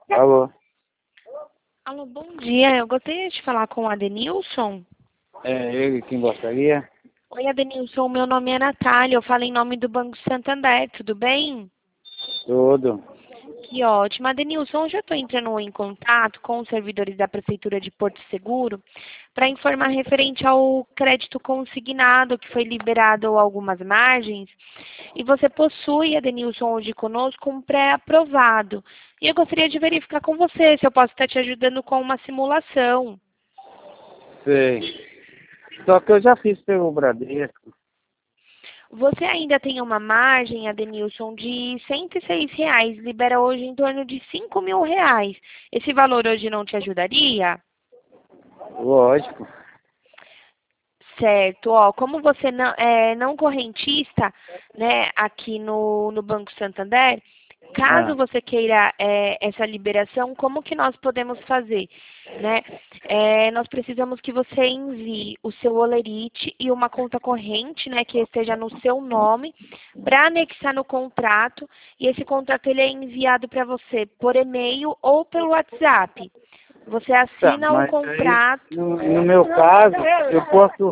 Alô? Alô, bom dia. Eu gostaria de falar com o Adenilson. É ele quem gostaria? Oi, Adenilson. Meu nome é Natália. Eu falo em nome do Banco Santander. Tudo bem? Tudo. Que ótimo. Adenilson, hoje eu estou entrando em contato com os servidores da Prefeitura de Porto Seguro para informar referente ao crédito consignado que foi liberado algumas margens. E você possui, Adenilson, hoje conosco um pré-aprovado. E eu gostaria de verificar com você se eu posso estar te ajudando com uma simulação. Sei. Só que eu já fiz pelo Bradesco. Você ainda tem uma margem, Adenilson, de R$ 106. Libera hoje em torno de R$ 5.000. Esse valor hoje não te ajudaria? Lógico. Certo. Ó, como você não é não correntista, né, aqui no Banco Santander, caso Ah, você queira essa liberação, como que nós podemos fazer, né? Nós precisamos que você envie o seu holerite e uma conta corrente, né, que esteja no seu nome, para anexar no contrato, e esse contrato ele é enviado para você por e-mail ou pelo WhatsApp. Você tá. assina o Mas aí, contrato. no meu caso, eu posso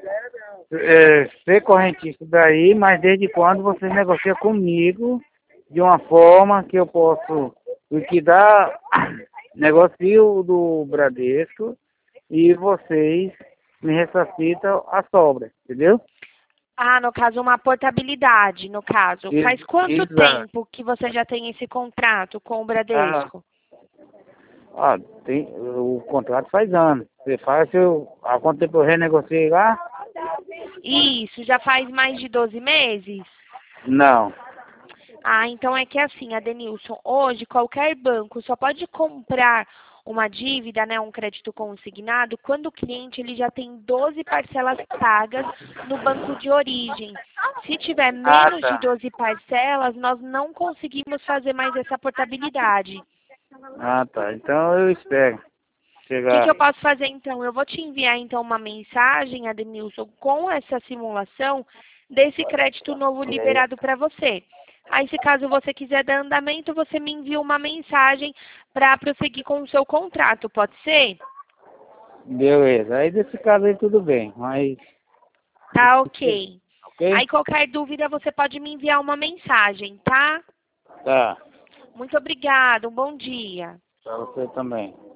ser correntista daí, mas desde quando você negocia comigo de uma forma que eu posso liquidar, negocio do Bradesco e vocês me ressarcitam a sobra, entendeu? Ah, no caso, uma portabilidade, no caso. Faz quanto Exato. tempo que você já tem esse contrato com o Ah, Bradesco? tem, o contrato faz anos. Você faz, há quanto tempo eu renegociei lá? Isso, já faz mais de 12 meses? Não. Ah, então é que assim, Adenilson, hoje qualquer banco só pode comprar uma dívida, né, um crédito consignado, quando o cliente ele já tem 12 parcelas pagas no banco de origem. Se tiver Ah, menos de tá. 12 parcelas, nós não conseguimos fazer mais essa portabilidade. Ah, tá. Então eu espero O que chegar. eu posso fazer então? Eu vou te enviar então uma mensagem, Adenilson, com essa simulação desse crédito novo liberado para você. Aí, se caso você quiser dar andamento, você me envia uma mensagem para prosseguir com o seu contrato, pode ser? Beleza. Aí desse caso aí tudo bem. Mas, Tá, ok. ok? Aí, qualquer dúvida, você pode me enviar uma mensagem, tá? Tá. Muito obrigada, um bom dia. Pra você também.